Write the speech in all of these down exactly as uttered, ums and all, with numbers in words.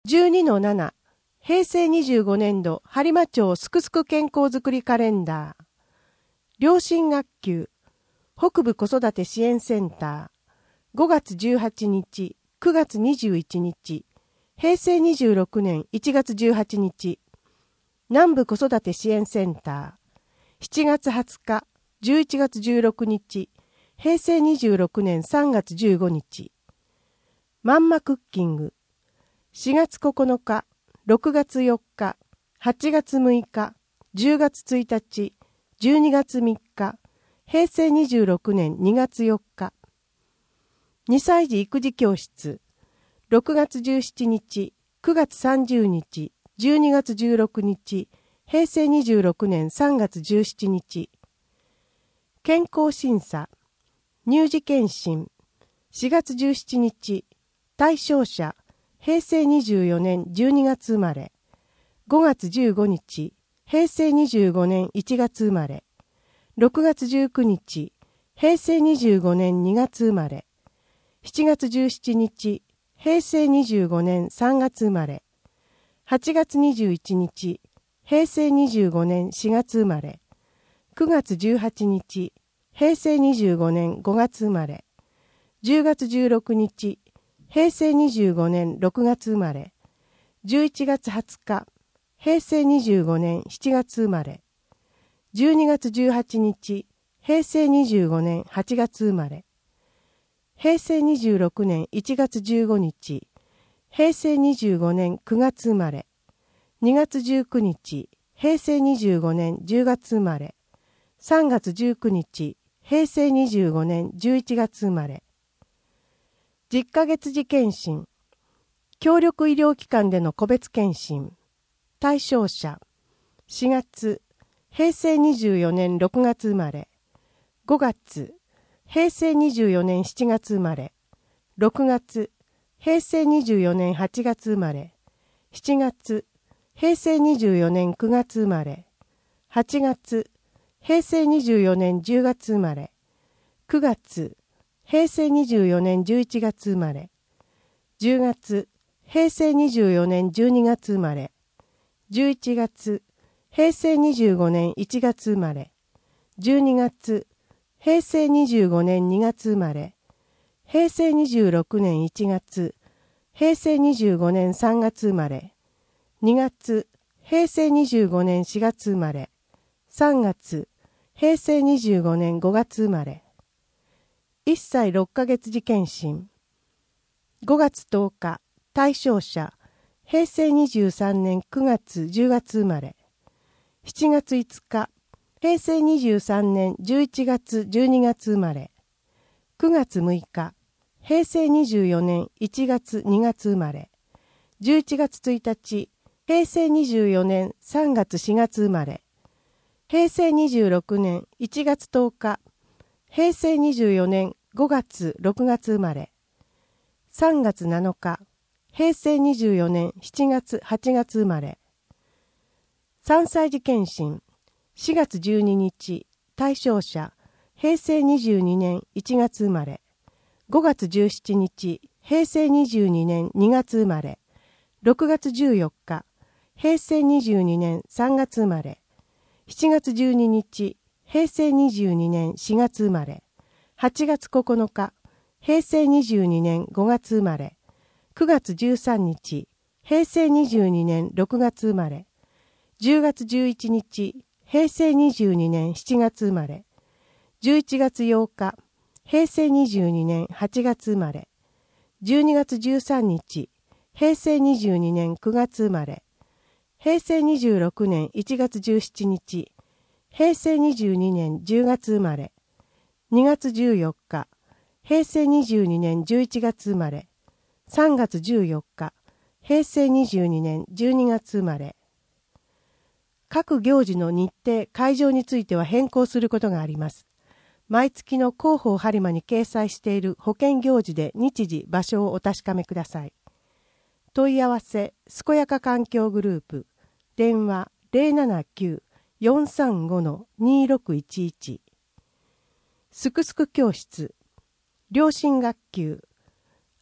じゅうにのなな 平成にじゅうごねんど播磨町すくすく健康づくりカレンダー。両親学級北部子育て支援センターごがつじゅうはちにち、くがつにじゅういちにち、平成にじゅうろくねんいちがつじゅうはちにち、南部子育て支援センターしちがつはつか、じゅういちがつじゅうろくにち、平成にじゅうろくねんさんがつじゅうごにち、まんまクッキングしがつここのか、ろくがつよっか、はちがつむいか、じゅうがつついたち、じゅうにがつみっか、平成にじゅうろくねんにがつよっか。にさいじ育児教室ろくがつじゅうしちにち、くがつさんじゅうにち、じゅうにがつじゅうろくにち、平成にじゅうろくねんさんがつじゅうしちにち。健康審査乳児健診しがつじゅうしちにち、対象者平成にじゅうよねんじゅうにがつ生まれ、ごがつじゅうごにち、平成にじゅうごねんいちがつ生まれ、ろくがつじゅうくにち、平成にじゅうごねんにがつ生まれ、しちがつじゅうしちにち、平成にじゅうごねんさんがつ生まれ、はちがつにじゅういちにち、平成にじゅうごねんしがつ生まれ、くがつじゅうはちにち、平成にじゅうごねんごがつ生まれ、じゅうがつじゅうろくにち、平成にじゅうごねんろくがつ生まれ、じゅういちがつはつか、平成にじゅうごねんしちがつ生まれ、じゅうにがつじゅうはちにち、平成にじゅうごねんはちがつ生まれ、平成にじゅうろくねんいちがつじゅうごにち、平成にじゅうごねんくがつ生まれ、にがつじゅうくにち、平成にじゅうごねんじゅうがつ生まれ、さんがつじゅうくにち、平成にじゅうごねんじゅういちがつ生まれ。じゅっかげつじ検診協力医療機関での個別検診対象者しがつ平成にじゅうよねんろくがつ生まれ、ごがつ平成にじゅうよねんしちがつ生まれ、ろくがつ平成にじゅうよねんはちがつ生まれ、しちがつ平成にじゅうよねんくがつ生まれ、はちがつ平成にじゅうよねんじゅうがつ生まれ、くがつ平成にじゅうよねんじゅういちがつ生まれ、じゅうがつ平成にじゅうよねんじゅうにがつ生まれ、じゅういちがつ平成にじゅうごねんいちがつ生まれ、じゅうにがつ平成にじゅうごねんにがつ生まれ、平成にじゅうろくねんいちがつ、平成にじゅうごねんさんがつ生まれ、にがつ平成にじゅうごねんしがつ生まれ、さんがつ平成にじゅうごねんごがつ生まれ。いっさいろっかげつじ検診ごがつとおか対象者平成にじゅうさんねんくがつじゅうがつ生まれ、しちがついつか平成にじゅうさんねんじゅういちがつじゅうにがつ生まれ、くがつむいか平成にじゅうよねんいちがつにがつ生まれ、じゅういちがつついたち平成にじゅうよねんさんがつしがつ生まれ、平成にじゅうろくねんいちがつとおか平成にじゅうよねんごがつろくがつ生まれ、さんがつなのか平成にじゅうよねんしちがつはちがつ生まれ。さんさいじ検診しがつじゅうににち対象者平成にじゅうにねんいちがつ生まれ、ごがつじゅうしちにち平成にじゅうにねんにがつ生まれ、ろくがつじゅうよっか平成にじゅうにねんさんがつ生まれ、しちがつじゅうににち平成にじゅうにねんしがつ生まれ、はちがつここのか平成にじゅうにねんごがつ生まれ、くがつじゅうさんにち平成にじゅうにねんろくがつ生まれ、じゅうがつじゅういちにち平成にじゅうにねんしちがつ生まれ、じゅういちがつようか平成にじゅうにねんはちがつ生まれ、じゅうにがつじゅうさんにち平成にじゅうにねんくがつ生まれ、平成にじゅうろくねんいちがつじゅうしちにち平成にじゅうにねんじゅうがつ生まれ、にがつじゅうよっか平成にじゅうにねんじゅういちがつ生まれ、さんがつじゅうよっか平成にじゅうにねんじゅうにがつ生まれ。各行事の日程、会場については変更することがあります。毎月の広報播磨に掲載している保険行事で日時、場所をお確かめください。問い合わせ、すこやか環境グループ、電話 ゼロななきゅう よんさんご にろくいちいち。すくすく教室、両親学級、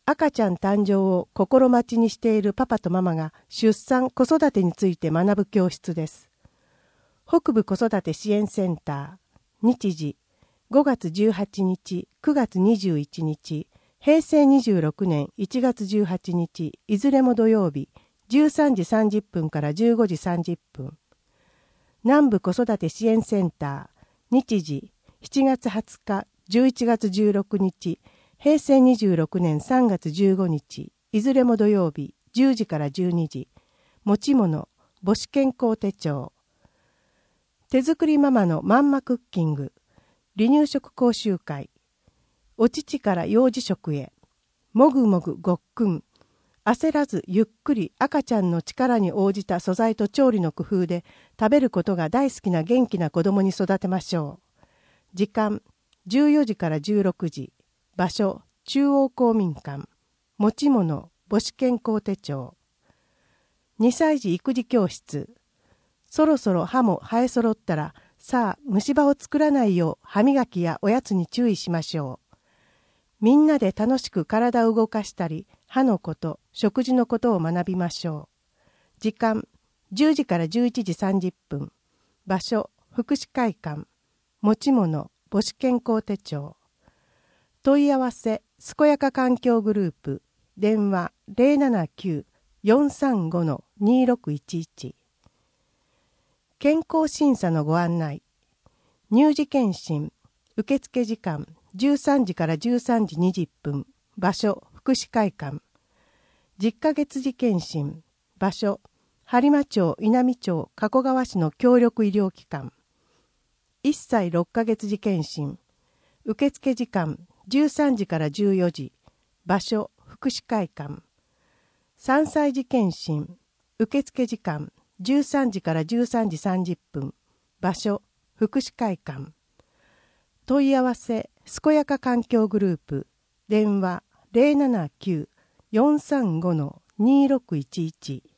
赤ちゃん誕生を心待ちにしているパパとママが出産・子育てについて学ぶ教室です。北部子育て支援センター、日時ごがつじゅうはちにち、くがつにじゅういちにち、へいせいにじゅうろくねんいちがつじゅうはちにち、いずれも土曜日、じゅうさんじさんじゅっぷんからじゅうごじさんじゅっぷん。南部子育て支援センター、日時しちがつはつか、じゅういちがつじゅうろくにち、へいせいにじゅうろくねんさんがつじゅうごにち、いずれも土曜日、じゅうじからじゅうにじ。持ち物、母子健康手帳。手作りママのまんまクッキング。離乳食講習会。お乳から幼児食へ。もぐもぐごっくん。焦らずゆっくり赤ちゃんの力に応じた素材と調理の工夫で食べることが大好きな元気な子供に育てましょう。時間、じゅうよじからじゅうろくじ。場所、中央公民館。持ち物、母子健康手帳。にさい児育児教室。そろそろ歯も生え揃ったら、さあ虫歯を作らないよう歯磨きやおやつに注意しましょう。みんなで楽しく体を動かしたり、歯のこと、食事のことを学びましょう。時間、じゅうじからじゅういちじさんじゅっぷん。場所、福祉会館。持ち物、母子健康手帳。問い合わせ、すこやか環境グループ。電話 ゼロななきゅう よんさんご にろくいちいち。健康審査のご案内。乳児検診。受付時間じゅうさんじからじゅうさんじにじゅっぷん。場所、福祉会館。じゅっかげつ児検診。場所、播磨町、稲美町、加古川市の協力医療機関。いっさいろっかげつ児検診。受付時間じゅうさんじからじゅうよじ。場所、福祉会館。さんさい児検診。受付時間じゅうさんじからじゅうさんじさんじゅっぷん。場所、福祉会館。問い合わせ、すこやか環境グループ。電話 ゼロななきゅう よんさんご にろくいちいち。